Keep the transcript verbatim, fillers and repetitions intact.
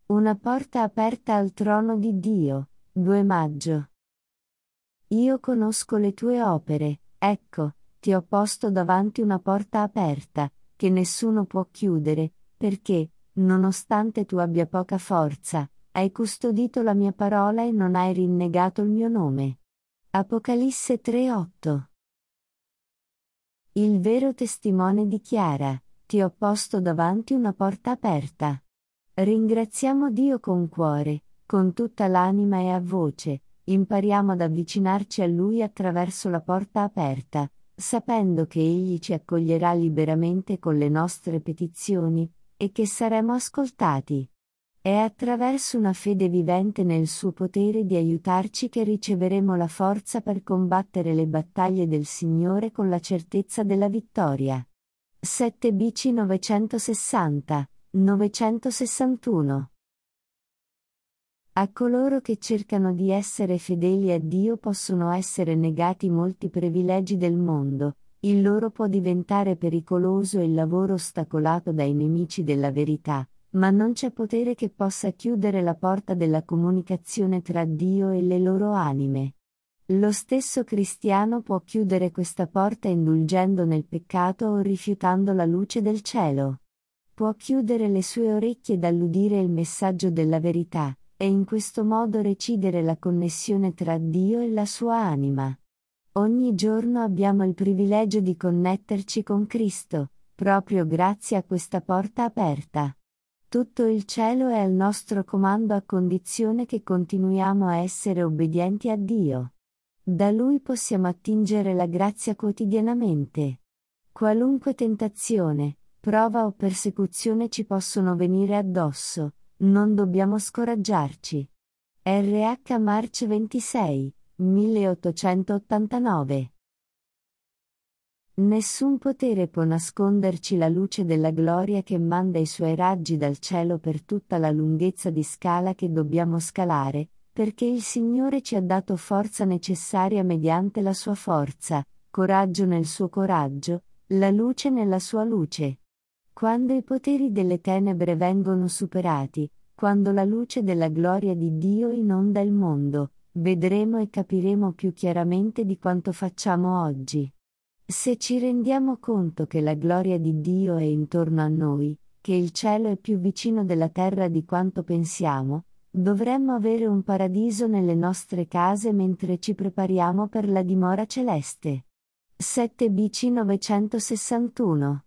Una porta aperta al trono di Dio. due maggio. Io conosco le tue opere, ecco, ti ho posto davanti una porta aperta, che nessuno può chiudere, perché, nonostante tu abbia poca forza, hai custodito la mia parola e non hai rinnegato il mio nome. Apocalisse tre otto. Il vero testimone dichiara: ti ho posto davanti una porta aperta. Ringraziamo Dio con cuore, con tutta l'anima e a voce, impariamo ad avvicinarci a Lui attraverso la porta aperta, sapendo che Egli ci accoglierà liberamente con le nostre petizioni, e che saremo ascoltati. È attraverso una fede vivente nel suo potere di aiutarci che riceveremo la forza per combattere le battaglie del Signore con la certezza della vittoria. sette B C novecentosessanta novecentosessantuno. A coloro che cercano di essere fedeli a Dio possono essere negati molti privilegi del mondo, il loro può diventare pericoloso e il lavoro ostacolato dai nemici della verità, ma non c'è potere che possa chiudere la porta della comunicazione tra Dio e le loro anime. Lo stesso cristiano può chiudere questa porta indulgendo nel peccato o rifiutando la luce del cielo. Può chiudere le sue orecchie dall'udire il messaggio della verità, e in questo modo recidere la connessione tra Dio e la sua anima. Ogni giorno abbiamo il privilegio di connetterci con Cristo, proprio grazie a questa porta aperta. Tutto il cielo è al nostro comando a condizione che continuiamo a essere obbedienti a Dio. Da Lui possiamo attingere la grazia quotidianamente. Qualunque tentazione, prova o persecuzione ci possono venire addosso, non dobbiamo scoraggiarci. R H March ventisei, milleottocentottantanove. Nessun potere può nasconderci la luce della gloria che manda i suoi raggi dal cielo per tutta la lunghezza di scala che dobbiamo scalare, perché il Signore ci ha dato forza necessaria mediante la sua forza, coraggio nel suo coraggio, la luce nella sua luce. Quando i poteri delle tenebre vengono superati, quando la luce della gloria di Dio inonda il mondo, vedremo e capiremo più chiaramente di quanto facciamo oggi. Se ci rendiamo conto che la gloria di Dio è intorno a noi, che il cielo è più vicino della terra di quanto pensiamo, dovremmo avere un paradiso nelle nostre case mentre ci prepariamo per la dimora celeste. sette B C novecentosessantuno.